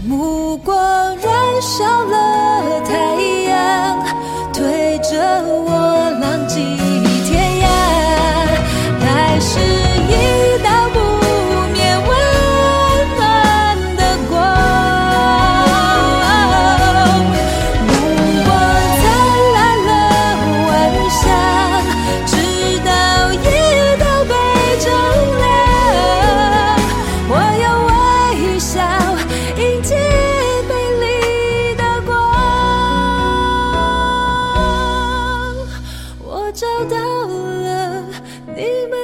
目光燃烧了太阳，推着我浪迹天涯。爱是一道不灭温暖的光，目光灿烂了晚霞，直到一道被照亮。我要微笑迎接美丽的光，我找到了你们